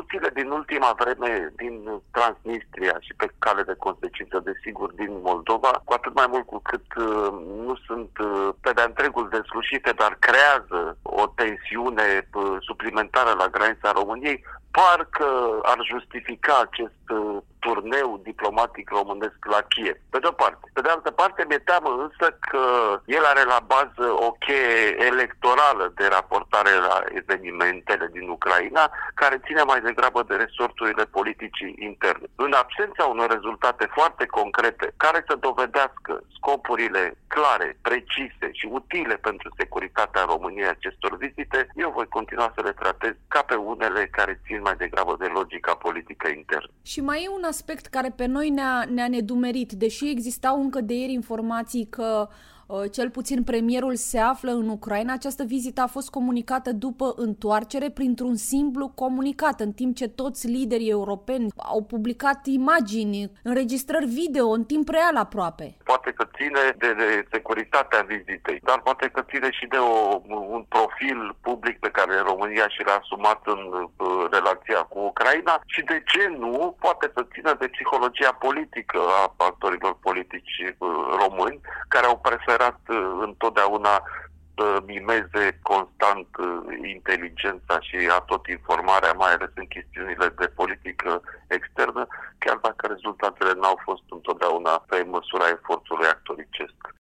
evoluțiile din ultima vreme din Transnistria și pe cale de consecință, desigur, din Moldova, cu atât mai mult cu cât nu sunt pe de-a întregul deslușite, dar creează o tensiune suplimentară la granița României, parcă ar justifica acest turneu diplomatic românesc la Kiev, pe de-o parte. Pe de altă parte, mi-e teamă însă că el are la bază o cheie electorală de raportare la evenimentele din Ucraina, care ține mai degrabă de resorturile politicii interne. În absența unor rezultate foarte concrete, care să dovedească scopurile clare, precise și utile pentru securitatea României acestor vizite, eu voi continua să le tratez ca pe unele care țin mai degrabă de logica politică internă. Și mai e un aspect care pe noi ne-a nedumerit, deși existau încă de ieri informații că cel puțin premierul se află în Ucraina. Această vizită a fost comunicată după întoarcere printr-un simplu comunicat, în timp ce toți liderii europeni au publicat imagini, înregistrări video în timp real aproape. Poate că ține de securitatea vizitei, dar poate că ține și de un profil public pe care România și l-a asumat în relația cu Ucraina și, de ce nu, poate să țină de psihologia politică a actorilor politici români, care au preferat întotdeauna să mimeze constant inteligența și tot informarea, mai ales în chestiunile de politică externă, chiar dacă rezultatele n-au fost întotdeauna pe măsura efortului actoricesc.